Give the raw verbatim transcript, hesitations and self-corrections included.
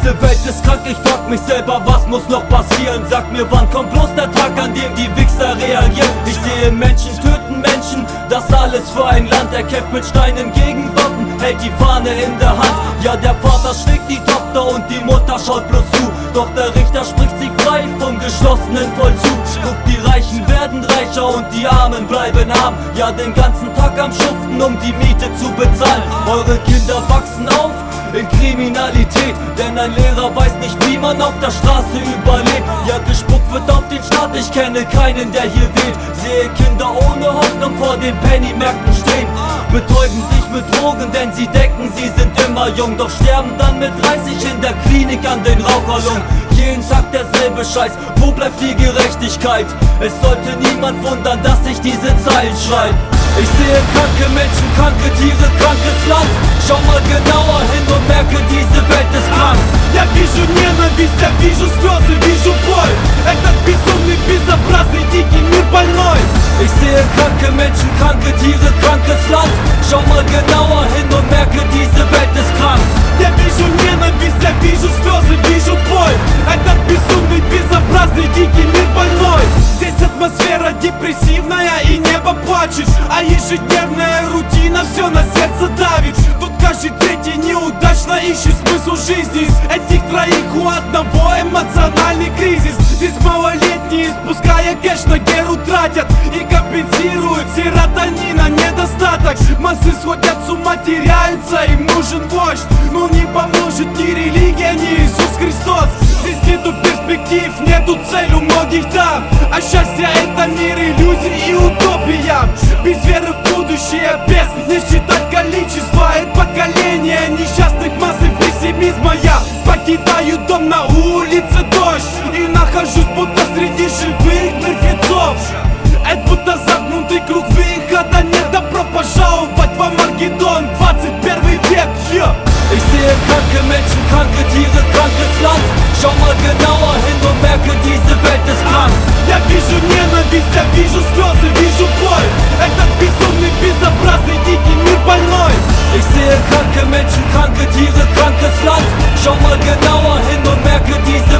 Diese Welt ist krank, ich frag mich selber, was muss noch passieren? Sag mir, wann kommt bloß der Tag, an dem die Wichser reagieren? Ich sehe Menschen töten Menschen, das alles für ein Land. Er kämpft mit Steinen gegen Waffen, hält die Fahne in der Hand. Ja, der Vater schlägt die Tochter und die Mutter schaut bloß zu. Doch der Richter spricht sich frei vom geschlossenen Vollzug. Guck, die Reichen werden reicher und die Armen bleiben arm. Ja, den ganzen Tag am Schuften, um die Miete zu bezahlen. Eure Kinder wachsen auf in Kriminalität, denn ein Lehrer weiß nicht, wie man auf der Straße überlebt. Ja, gespuckt wird auf den Staat, ich kenne keinen, der hier wählt. Sehe Kinder ohne Hoffnung vor den Pennymärkten stehen, betäuben sich mit Drogen, denn sie denken, sie sind immer jung. Doch sterben dann mit dreißig in der Klinik an den Raucherlungen. Jeden Tag derselbe Scheiß, wo bleibt die Gerechtigkeit? Es sollte niemand wundern, dass ich diese Zeilen schreibe. Ich sehe kranke Menschen, kranke Tiere, krankes Land. Schau mal genauer hin und merke, diese Welt ist krank. Я вижу ненависть, я вижу слезы, вижу боль. Этот безумный, безобразный, дикий мир больной. Ich sehe kranke Menschen, kranke Tiere, krankes Land. Schau mal genauer hin und merke, diese Welt ist krank. Я вижу ненависть, я вижу слезы, вижу боль. Этот безумный, безобразный, дикий мир больной. Здесь атмосфера депрессивная и небо плачет, а ежедневная рутина все на сердце давит. Тут каждый третий неудачно ищет смысл жизни. Из этих троих у одного эмоциональный кризис. Здесь малолетние, спуская кэш, на геру тратят и компенсируют серотонина недостаток. Массы сходят с ума, теряются, им нужен вождь. Но не поможет ни религия, ни Иисус Христос. Здесь нету перспектив, нету цель у многих там. А счастье это мир иллюзий и утопия. Без веры в будущее, без не считать количество. Это поколение несчастных масс и пессимизма. Я покидаю дом, на улице дождь, и нахожусь будто среди живых мертвецов. Это будто замкнутый круг, выхода нет. Добро пожаловать в Армагеддон, двадцать первый век, yeah. Ich sehe kranke Menschen, kranke Tiere, krankes Land. Schau mal genauer hin und merke, diese Welt ist krank. Я вижу ненависть, я вижу слезы, вижу боль. Этот безумный, безобразный, дикий мир больной. Ich sehe kranke Menschen, kranke Tiere, krankes Land. Schau mal genauer hin und merke, diese